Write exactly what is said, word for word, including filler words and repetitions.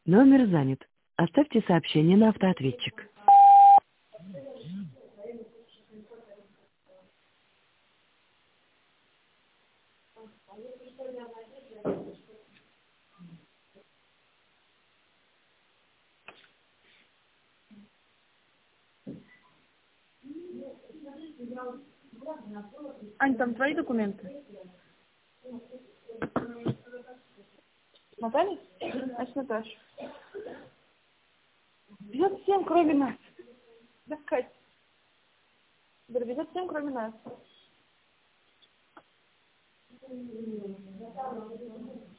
Номер занят. Оставьте сообщение на автоответчик. Ань, там твои документы? Наталья? Значит, Наташа. Везет всем, кроме нас. Да, Кать. Говорю, везет всем, кроме нас.